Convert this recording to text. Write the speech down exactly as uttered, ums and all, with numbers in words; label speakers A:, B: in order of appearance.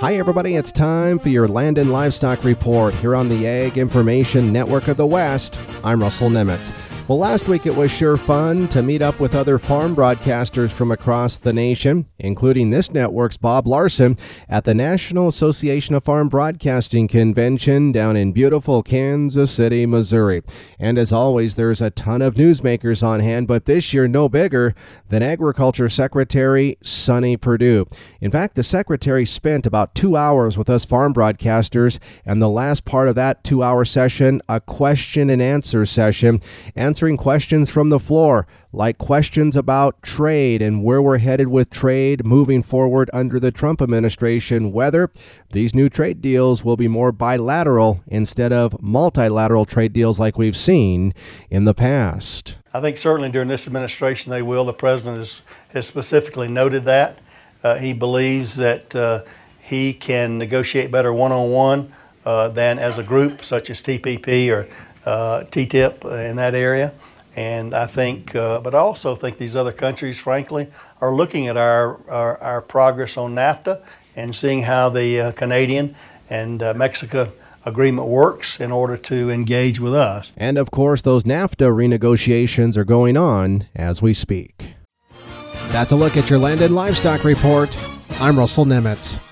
A: Hi everybody, it's time for your Land and Livestock Report here on the Ag Information Network of the West. I'm Russell Nemitz. Well, last week it was sure fun to meet up with other farm broadcasters from across the nation, including this network's Bob Larson at the National Association of Farm Broadcasting Convention down in beautiful Kansas City, Missouri. And as always, there's a ton of newsmakers on hand, but this year no bigger than Agriculture Secretary Sonny Perdue. In fact, the Secretary spent about two hours with us farm broadcasters, and the last part of that two-hour session, a question and answer session, answering questions from the floor, like questions about trade and where we're headed with trade moving forward under the Trump administration, whether these new trade deals will be more bilateral instead of multilateral trade deals like we've seen in the past.
B: I think certainly during this administration they will. The president has, has specifically noted that. Uh, he believes that uh, he can negotiate better one-on-one uh, than as a group, such as T P P or uh, T T I P in that area. And I think, uh, but I also think these other countries, frankly, are looking at our, our, our progress on NAFTA and seeing how the uh, Canadian and uh, Mexico agreement works in order to engage with us.
A: And of course, those NAFTA renegotiations are going on as we speak. That's a look at your Land and Livestock Report. I'm Russell Nemitz.